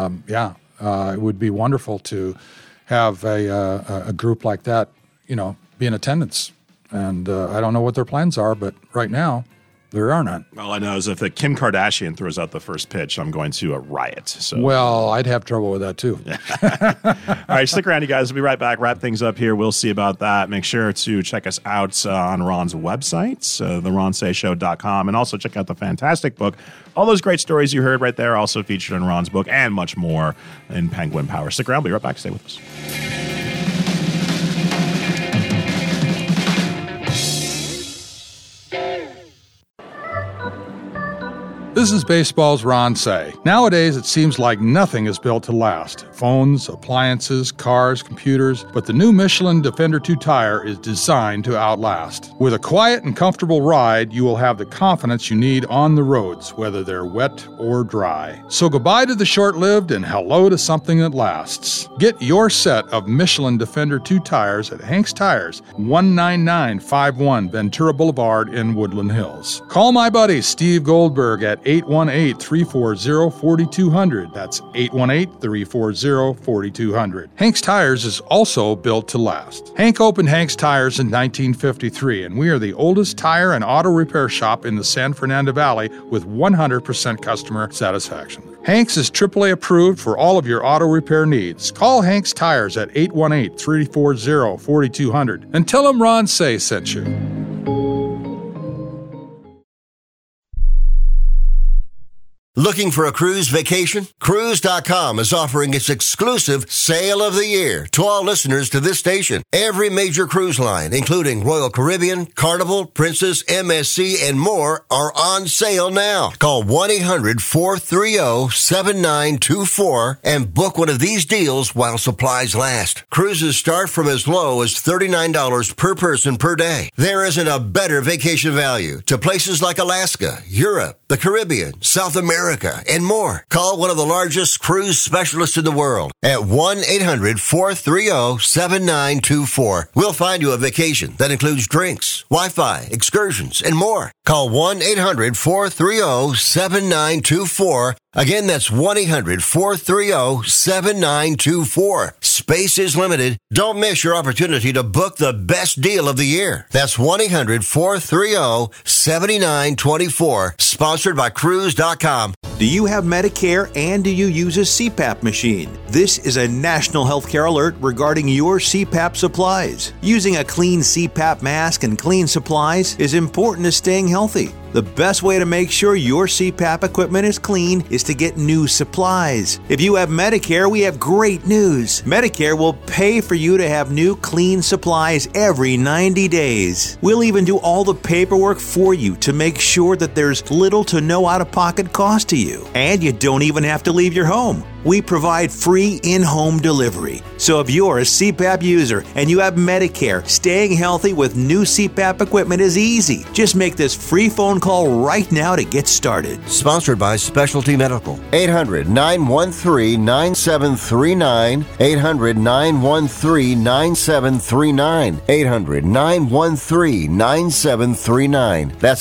It would be wonderful to have a group like that, be in attendance. And I don't know what their plans are, but right now, there are none. All I know is if the Kim Kardashian throws out the first pitch, I'm going to a riot. So. Well, I'd have trouble with that, too. All right, stick around, you guys. We'll be right back. Wrap things up here. We'll see about that. Make sure to check us out on Ron's website, theronshayshow.com, and also check out the fantastic book. All those great stories you heard right there also featured in Ron's book, and much more in Penguin Power. Stick around. We'll be right back. Stay with us. This is baseball's Ron Say. Nowadays, it seems like nothing is built to last. Phones, appliances, cars, computers, but the new Michelin Defender 2 tire is designed to outlast. With a quiet and comfortable ride, you will have the confidence you need on the roads, whether they're wet or dry. So goodbye to the short-lived and hello to something that lasts. Get your set of Michelin Defender 2 tires at Hank's Tires, 19951 Ventura Boulevard in Woodland Hills. Call my buddy Steve Goldberg at 818-340-4200. That's 818-340-4200. Hank's Tires is also built to last. Hank opened Hank's Tires in 1953, and we are the oldest tire and auto repair shop in the San Fernando Valley with 100% customer satisfaction. Hank's is AAA approved for all of your auto repair needs. Call Hank's Tires at 818-340-4200 and tell them Ron Say sent you. Looking for a cruise vacation? Cruise.com is offering its exclusive Sale of the Year to all listeners to this station. Every major cruise line, including Royal Caribbean, Carnival, Princess, MSC, and more, are on sale now. Call 1-800-430-7924 and book one of these deals while supplies last. Cruises start from as low as $39 per person per day. There isn't a better vacation value to places like Alaska, Europe, the Caribbean, South America, and more. Call one of the largest cruise specialists in the world at 1-800-430-7924. We'll find you a vacation that includes drinks, Wi-Fi, excursions, and more. Call 1-800-430-7924 Again, that's 1-800-430-7924. Space is limited. Don't miss your opportunity to book the best deal of the year. That's 1-800-430-7924. Sponsored by Cruise.com. Do you have Medicare and do you use a CPAP machine? This is a national healthcare alert regarding your CPAP supplies. Using a clean CPAP mask and clean supplies is important to staying healthy. The best way to make sure your CPAP equipment is clean is to get new supplies. If you have Medicare, we have great news. Medicare will pay for you to have new clean supplies every 90 days. We'll even do all the paperwork for you to make sure that there's little to no out-of-pocket cost to you. And you don't even have to leave your home. We provide free in-home delivery. So if you're a CPAP user and you have Medicare, staying healthy with new CPAP equipment is easy. Just make this free phone call right now to get started. Sponsored by Specialty Medical. 800-913-9739. 800-913-9739. 800-913-9739. That's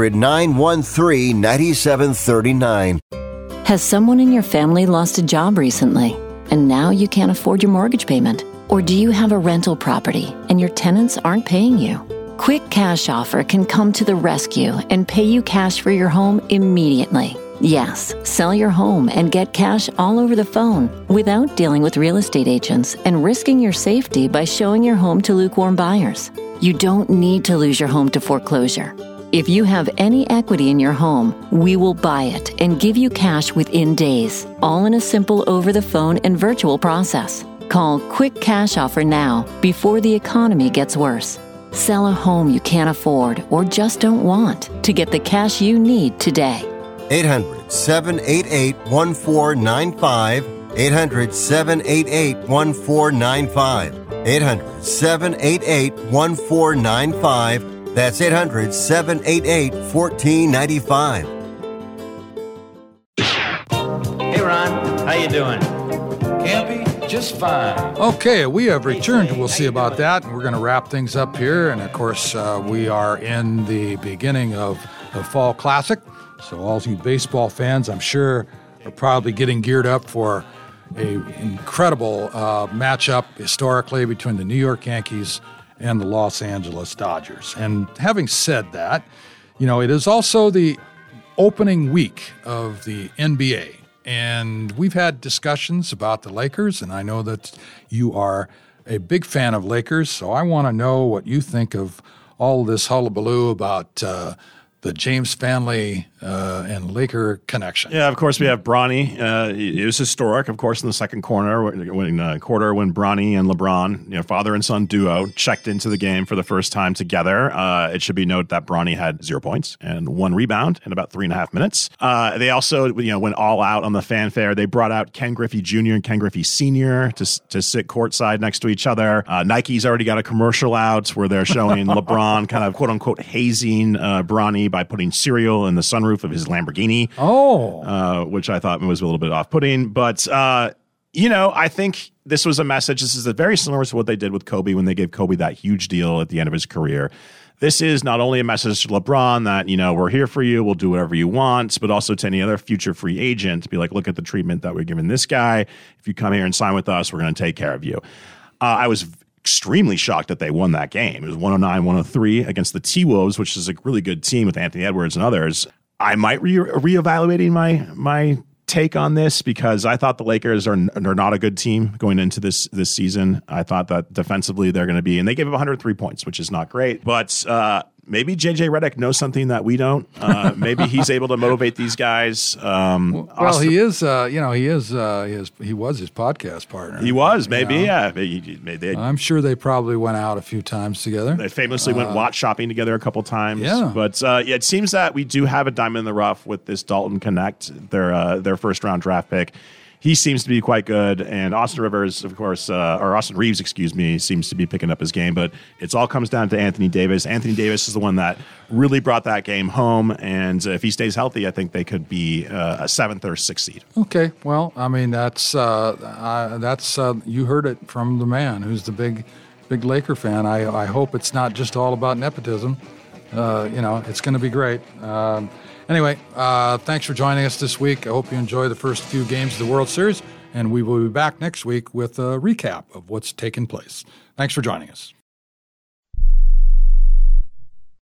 800-913-9739. Has someone in your family lost a job recently, and now you can't afford your mortgage payment? Or do you have a rental property and your tenants aren't paying you? Quick Cash Offer can come to the rescue and pay you cash for your home immediately. Yes, sell your home and get cash all over the phone without dealing with real estate agents and risking your safety by showing your home to lukewarm buyers. You don't need to lose your home to foreclosure. If you have any equity in your home, we will buy it and give you cash within days, all in a simple over-the-phone and virtual process. Call Quick Cash Offer now before the economy gets worse. Sell a home you can't afford or just don't want to get the cash you need today. 800-788-1495. 800-788-1495. 800-788-1495. That's 800-788-1495. Hey, Ron. How you doing? Campy? Just fine. Okay, we have returned. We'll see about that. We're going to wrap things up here. And, of course, we are in the beginning of the Fall Classic. So all you baseball fans, I'm sure, are probably getting geared up for an incredible matchup historically between the New York Yankees and the Los Angeles Dodgers. And having said that, you know, it is also the opening week of the NBA. And we've had discussions about the Lakers, and I know that you are a big fan of Lakers, so I want to know what you think of all this hullabaloo about the James family and Laker connection. Yeah, of course we have Bronny. It was historic, of course, in the second quarter when Bronny and LeBron, father and son duo, checked into the game for the first time together. It should be noted that Bronny had 0 points and 1 rebound in about 3.5 minutes. They also, went all out on the fanfare. They brought out Ken Griffey Jr. and Ken Griffey Sr. to sit courtside next to each other. Nike's already got a commercial out where they're showing LeBron kind of quote unquote hazing Bronny by putting cereal in the sunroof of his Lamborghini. Which I thought was a little bit off-putting. But, I think this was a message. This is very similar to what they did with Kobe when they gave Kobe that huge deal at the end of his career. This is not only a message to LeBron that, we're here for you, we'll do whatever you want, but also to any other future free agent to be like, look at the treatment that we're giving this guy. If you come here and sign with us, we're going to take care of you. I was extremely shocked that they won that game. It was 109-103 against the T-Wolves, which is a really good team with Anthony Edwards and others. I might reevaluating my take on this because I thought the Lakers are not a good team going into this season. I thought that defensively they're going to be, and they gave up 103 points, which is not great. But maybe JJ Redick knows something that we don't. Maybe he's able to motivate these guys. Well, he is. He was his podcast partner. He was maybe. I'm sure they probably went out a few times together. They famously went watch shopping together a couple times. Yeah. But it seems that we do have a diamond in the rough with this Dalton Connect, their first round draft pick. He seems to be quite good, and Austin Reeves, seems to be picking up his game. But it all comes down to Anthony Davis. Anthony Davis is the one that really brought that game home, and if he stays healthy, I think they could be a 7th or 6th seed. Okay, well, I mean that's you heard it from the man who's the big Laker fan. I hope it's not just all about nepotism. It's going to be great. Anyway, thanks for joining us this week. I hope you enjoy the first few games of the World Series, and we will be back next week with a recap of what's taken place. Thanks for joining us.